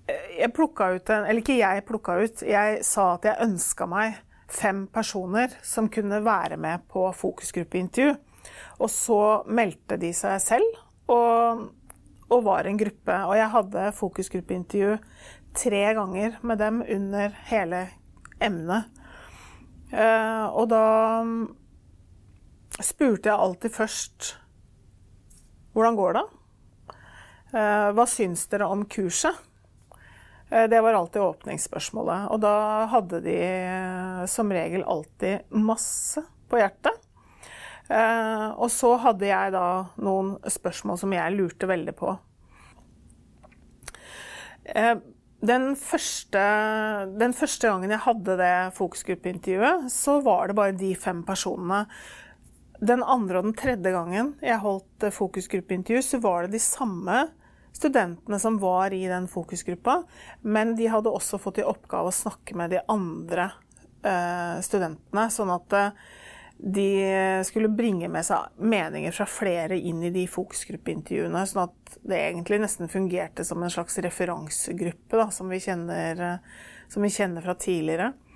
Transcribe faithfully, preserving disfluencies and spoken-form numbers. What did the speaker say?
Jeg plukket ut en, eller ikke jeg plukket ut, jeg sa at jeg ønsket meg fem personer som kunne være med på fokusgruppeintervju. Og så meldte de seg selv, og, og var en gruppe. Og jeg hadde fokusgruppeintervju tre ganger med dem under hele emnet. Uh, og da spurte jeg alltid først, hvordan går det? Uh, hva syns dere om kurset? Det var alltid åpningsspørsmålet, og da hadde de som regel alltid masse på hjertet. Og så hadde jeg da noen spørsmål som jeg lurte veldig på. Den første, den første gangen jeg hadde det fokusgruppeintervjuet, så var det bare de fem personene. Den andre og den tredje gangen jeg holdt fokusgruppeintervju, så var det de samme studentene som var i den fokusgruppa, men de hadde også fått i oppgave å snakke med de andre eh, studentene, sånn at eh, de skulle bringe med seg meninger fra flere inn i de fokusgruppeintervjuene, sånn at det egentlig nesten fungerte som en slags referansegruppe da, som vi kjenner, som vi kjenner fra tidligere.